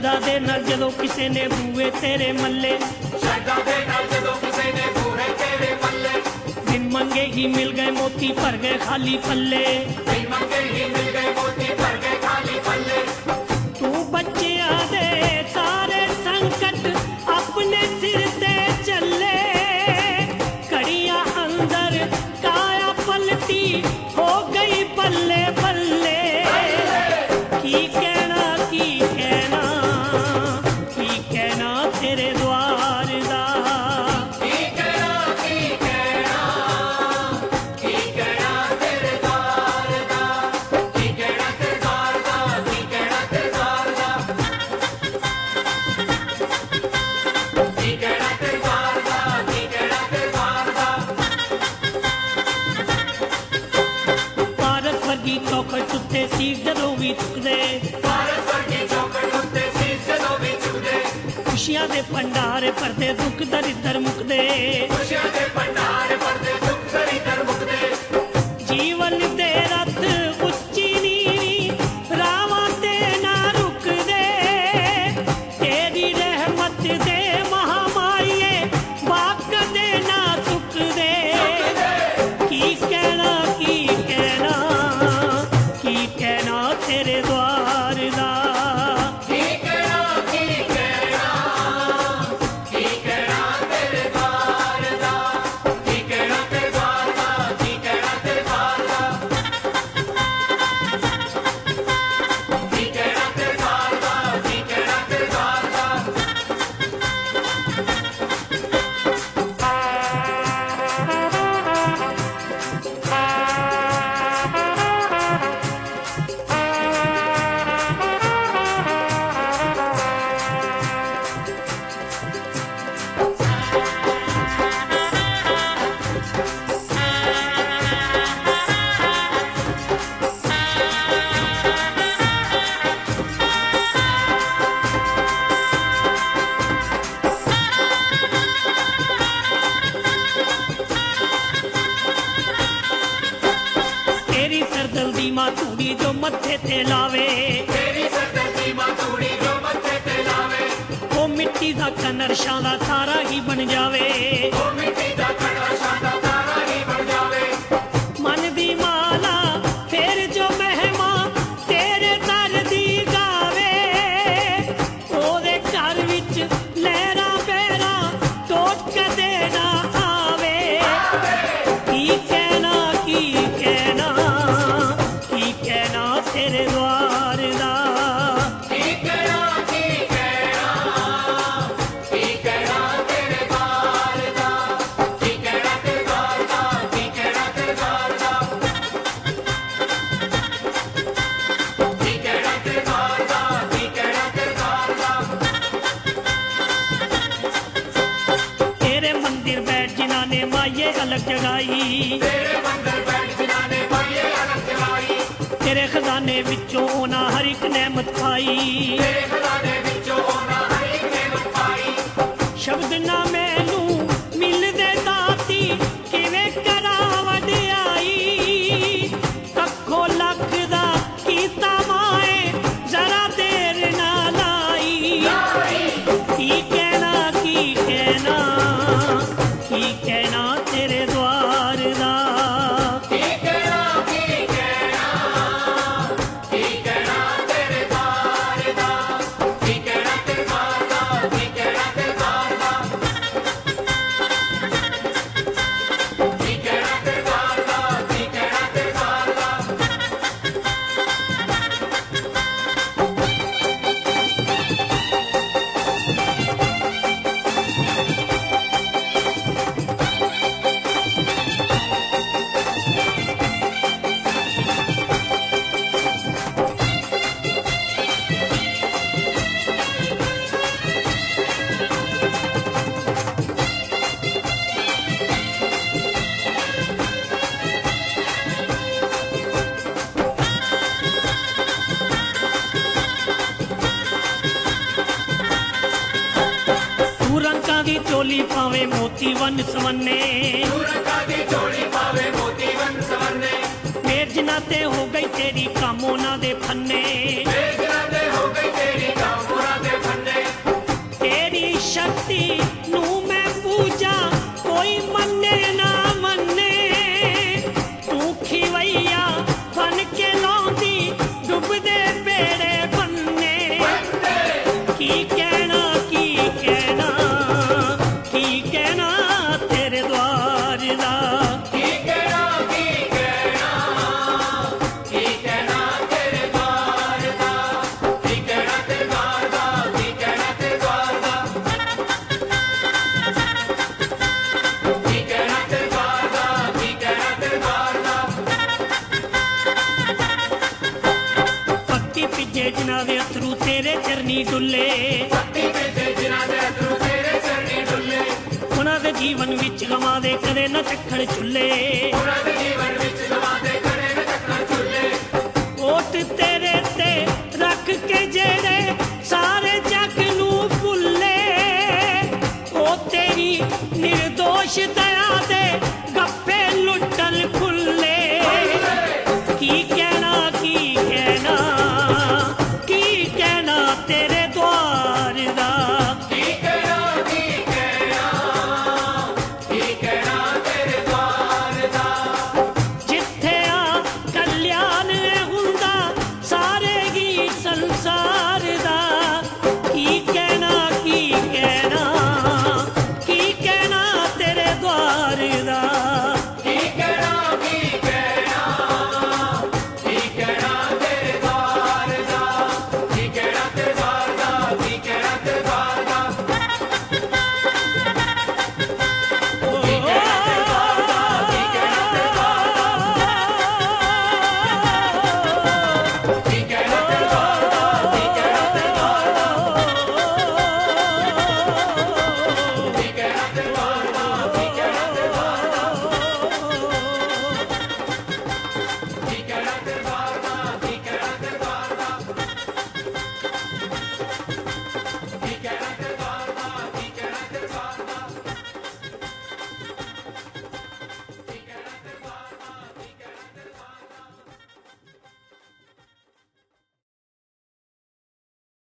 ਸ਼ਰਧਾ ਦੇ ਨਾਲ ਜਦੋਂ ਕਿਸੇ ਨੇ ਬੂਏ ਤੇਰੇ ਮੱਲੇ, ਸ਼ਰਧਾ ਦੇ ਨਾਲ ਜਦੋਂ ਕਿਸੇ ਨੇ ਬੂਹੇ ਤੇਰੇ ਮੱਲੇ, ਬਿਨ ਮੰਗੇ ਹੀ ਮਿਲ ਗਏ ਮੋਤੀ ਭਰ ਗਏ ਖਾਲੀ ਪੱਲੇ, ਬਿਨ ਮੰਗੇ ਹੀ ਮਿਲ ਗਏ ਮੋਤੀ ਭਰ ਗਏ ਖਾਲੀ ਪੱਲੇ। ਤੂੰ ਬੱਚਿਆਂ ਦੇ ਸਾਰੇ ਸੰਕਟ ਆਪਣੇ ਸਿਰ ਤੇ ਚੱਲੇ, ਘੜੀਆਂ ਅੰਦਰ ਕਾਇਆ ਪਲਟੀ ਹੋ ਗਈ ਬੱਲੇ ਬੱਲੇ। ਕੀ ਕਹਿਣਾ ਕੀ ਕਹਿਣਾ ਕੀ ਕਹਿਣਾ ਤੇਰੇ ਦੁਆਰ ਦਾ, ਕੀ ਕਹਿਣਾ ਕੀ ਕਹਿਣਾ ਕੀ ਕਹਿਣਾ ਤੇਰੇ ਦਾਰ ਦਾ, ਕੀ ਕਹਿਣਾ ਤੇਰੇ ਦਾਰ ਦਾ, ਕੀ ਕਹਿਣਾ ਤੇਰੇ ਦਾਰ ਦਾ, ਕੀ ਕਹਿਣਾ ਤੇਰੇ ਦਾਰ ਦਾ, ਕੀ ਕਹਿਣਾ ਤੇਰੇ ਦਾਰ ਦਾ। ਭਾਰਤ ਵਰਗੀ ਚੌਖਟ ਉੱਤੇ ਸੀ ਜਦੋਂ ਵੀ ਚੁੱਕਦੇ, ਭਾਰਤ ਵਰਗੀ ਚੌਖਟ ਉੱਤੇ ਸੀਸ ਜਦੋਂ ਵੀ ਝੁਕਦੇ, ਖੁਸ਼ੀਆਂ ਦੇ ਭੰਡਾਰ ਭਰਦੇ ਦੁੱਖ ਦਰਿਦਰ ਮੁੱਕਦੇ, ਖੁਸ਼ੀਆਂ ਦੇ ਭੰਡਾਰ ਭਰਦੇ ਦੁੱਖ ਦਰਿਦਰ ਮੁੱਕਦੇ। ਜੀਵਨ ਦੇ ਰਥ ਉੱਚੀ ਨੀਵੀਂ ਰਾਵਾਂ ਤੇ ਨਾ ਰੁਕਦੇ, ਤੇਰੀ ਰਹਿਮਤ ਦੇ ਮਹਾਮਾਈਏ ਬਾਕ ਦੇ ਨਾ ਚੁੱਕਦੇ। ਕੀ ਕਹਿਣਾ ਕੀ ਕਹਿਣਾ ਕੀ ਕਹਿਣਾ ਤੇਰੇ ਦੁਆਰ ਦਾ, ਕੀ ਕਹਿਣਾ ਕੀ ਕਹਿਣਾ ਕੀ ਕਹਿਣਾ ਤੇਰੇ ਦਾਰ ਦਾ, ਕੀ ਕਹਿਣਾ ਤੇਰੇ ਦਾਰ ਦਾ, ਕੀ ਕਹਿਣਾ ਤੇਰੇ ਦਾਰ ਦਾ, ਕੀ ਕਹਿਣਾ ਤੇਰੇ ਦਾਰ ਦਾ, ਕੀ ਕਹਿਣਾ ਤੇਰੇ ਦਾਰ ਦਾ। ਤੇਰੀ ਸਰਦਲਦੀ ਮਾਂ ਧੂੜੀ ਜੋ ਮੱਥੇ ਤੇ ਲਾਵੇ, ਤੇਰੀ ਸਰਦਲਦੀ ਮਾਂ ਧੂੜੀ ਜੋ ਮੱਥੇ ਤੇ ਲਾਵੇ, ਉਹ ਮਿੱਟੀ ਦਾ ਕਨਰਸ਼ਾਂ ਦਾ ਤਾਰਾ ਹੀ ਬਣ ਜਾਵੇ। ਉਹ ਮਿੱਟੀ ਦਾ ਕੜਾ ਸ਼ਾਂਦਾ ਤਾਰਾ ਹੀ ਬਣ ਜਾਵੇ। ਮਨ ਦੀ ਮਾਲਾ ਫੇਰ ਜੋ ਮਹਿਮਾ ਤੇਰੇ ਦਰ ਦੀ ਗਾਵੇ, ਉਹਦੇ ਘਰ ਵਿੱਚ ਲਹਿਰਾਂ ਬਹਿਰਾਂ ਟੋਟ ਕਦੇ ਨਾ ਆਵੇ। ਕੀ ਕਹਿਣਾ ਕੀ ਕਹਿਣਾ ਕੀ ਕਹਿਣਾ ਤੇਰੇ ਦੁਆਰ ਦਾ, ਕੀ ਕਹਿਣਾ ਕੀ ਕਹਿਣਾ ਕੀ ਕਹਿਣਾ ਤੇਰੇ ਦਾਰ ਦਾ, ਕੀ ਕਹਿਣਾ ਤੇਰੇ ਦਾਰ ਦਾ, ਕੀ ਕਹਿਣਾ ਤੇਰੇ ਦਾਰ ਦਾ, ਕੀ ਕਹਿਣਾ ਤੇਰੇ ਦਾਰ ਦਾ, ਕੀ ਕਹਿਣਾ ਤੇਰੇ ਦਾਰ ਦਾ। ਤੇਰੇ ਮੰਦਿਰ ਬੈਠ ਜਿਨ੍ਹਾਂ ਨੇ ਮਾਈਏ ਅਲਗ ਜਗਾਈ, ਤੇਰੇ ਮੰਦਰ ਬੈਠ ਜਿਨ੍ਹਾਂ ਨੇ ਪਾਈਏ ਅਨੰਦ ਜਗਾਈ, ਤੇਰੇ ਖਜ਼ਾਨੇ ਵਿੱਚੋਂ ਉਹਨਾਂ ਹਰ ਇੱਕ ਨਹਿਮਤ ਪਾਈ। ਤੇਰੇ ਖਜ਼ਾਨੇ ਵਿੱਚੋਂ ਉਹਨਾਂ ਹਰ ਇੱਕ ਨੇਮਤ ਪਾਈ। ਸ਼ਬਦ ਨਾ ਮੈਨੂੰ ਮਿਲਦੇ ਦਾਤੀ ਕਿਵੇਂ ਕਰਾਂ ਵਡਿਆਈ, ਕੱਖੋ ਲੱਖ ਦਾ ਕੀਤਾ ਮਾਏ ਜ਼ਰਾ ਦੇਰ ਨਾ ਲਾਈ। ਕੀ ਕਹਿਣਾ ਕੀ ਕਹਿਣਾ ਕੀ ਕਹਿਣਾ ਤੇਰੇ ਦੁਆਰ ਦਾ, ਕੀ ਕਹਿਣਾ ਕੀ ਕਹਿਣਾ ਕੀ ਕਹਿਣਾ ਤੇਰੇ ਦਾਰ ਦਾ, ਕੀ ਕਹਿਣਾ ਤੇਰੇ ਦਾਰ ਦਾ, ਕੀ ਕਹਿਣਾ ਤੇਰੇ ਦਾਰ ਦਾ, ਕੀ ਕਹਿਣਾ ਤੇਰੇ ਦਾਰ ਦਾ, ਕੀ ਕਹਿਣਾ ਤੇਰੇ ਦਾਰ ਦਾ। ਦੀ ਚੋਲੀ ਪਾਵੇ ਮੋਤੀ ਵੰਨ ਸਵੰਨੇ, ਸੂਰਤਾਂ ਦੀ ਝੋਲੀ ਪਾਵੇ ਮੋਤੀ ਵੰਨ ਸਵੰਨੇ, ਮੇਰ ਜਿਨ੍ਹਾਂ ਤੇ ਹੋ ਗਈ ਤੇਰੀ ਕੰਮ ਉਹਨਾਂ ਦੇ ਫੰਨੇ, ਮੇਜਰਾਂ ਦੇ ਹੋ ਗਈ ਤੇਰੀ ਕੰਮ ਉਹਨਾਂ ਦੇ ਚਰਨੀ ਡੁੱਲੇ, ਸੱਤੀ ਭੇਜੇ ਜਿਨ੍ਹਾਂ ਦੇ ਅਥਰੂ ਤੇਰੇ ਚਰਨੀ ਡੁੱਲੇ, ਉਹਨਾਂ ਦੇ ਜੀਵਨ ਵਿੱਚ ਗਵਾਂ ਦੇ ਕਦੇ ਨਾ ਚੱਖੜ ਚੁੱਲੇ, ਉਹਨਾਂ ਦੇ ਜੀਵਨ ਵਿੱਚ ਗਵਾਂ ਦੇ ਕਦੇ ਨਾ ਚੱਖੜ ਚੁੱਲੇ। ਓਟ ਤੇਰੇ ਤੇ ਰੱਖ ਕੇ ਜਿਹੜੇ ਸਾਰੇ ਜੱਗ ਨੂੰ ਭੁੱਲੇ, ਉਹ ਤੇਰੀ ਨਿਰਦੋਸ਼ ਦਇਆ